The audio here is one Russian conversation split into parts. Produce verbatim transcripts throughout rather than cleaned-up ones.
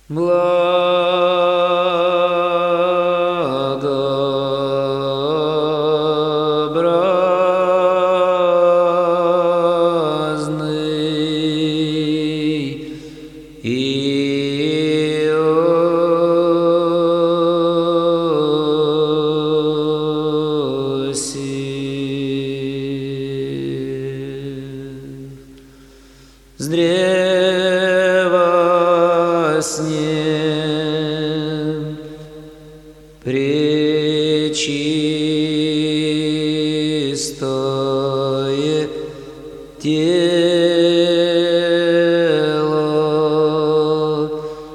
благообразный Иосиф, с древа с ним пречистое тело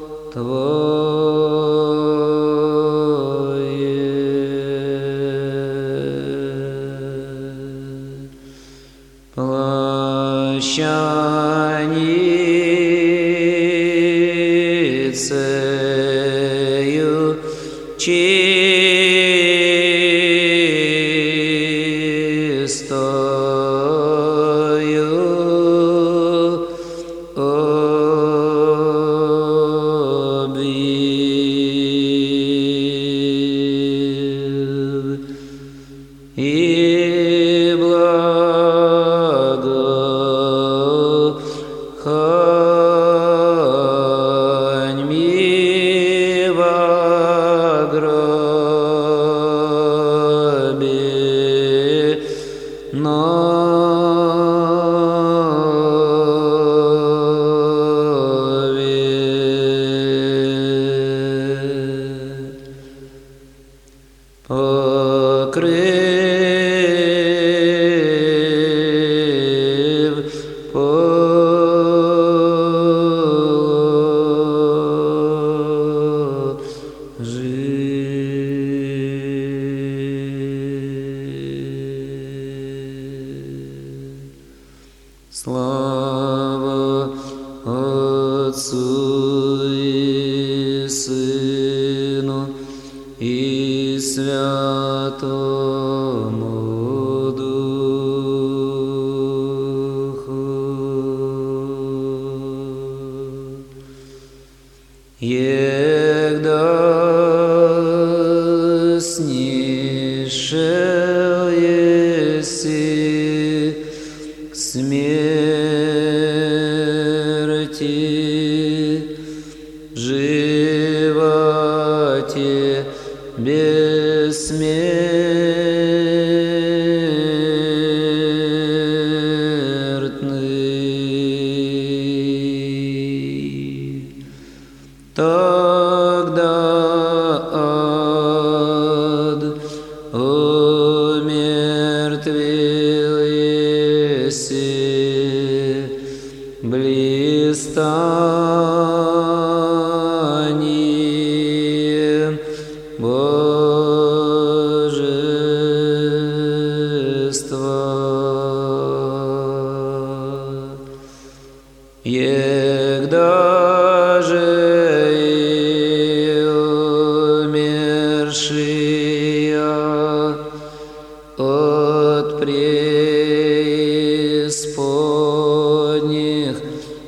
Твое, плащаницею чистою обвив, и благохань ми во гробе нове, покрыв положи. Слава Отцу и Сыну и Святому Духу, егда снишел еси к смерти, животе бессмертный, тогда ад умертвил еси блистанием Божества, егда же и умершие от преисподних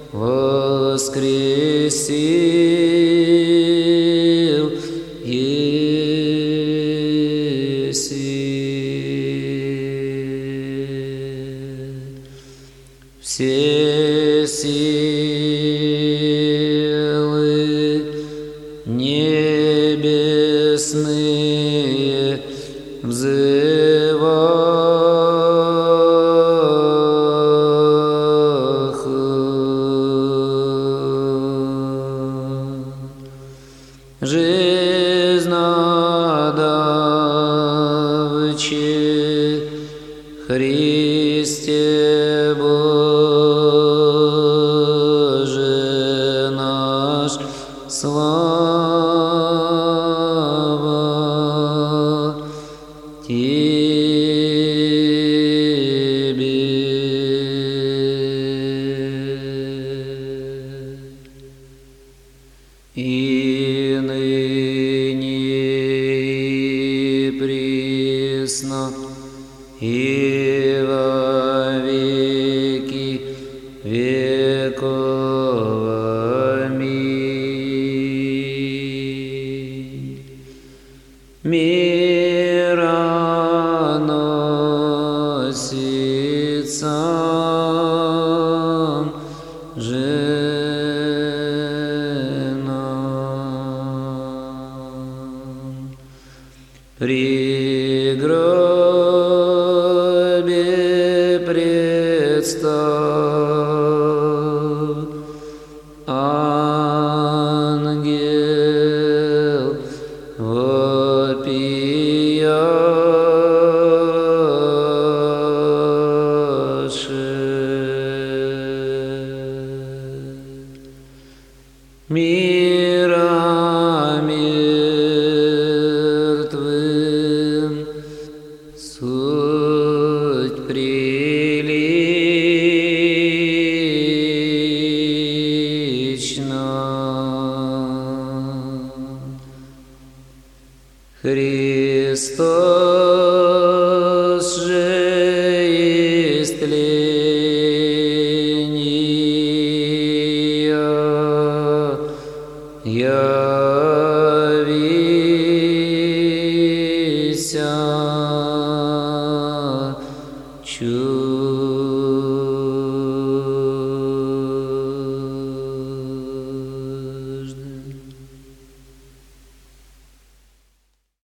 воскресил еси. Все силы небесные взывах, жизнодавче Христе Боже наш, слава Тебе. И ныне и присно и во веки веков. Аминь. женам. При гробе предстал ангел вопияше. Мира мертвым суть прилична. Христос же истления, я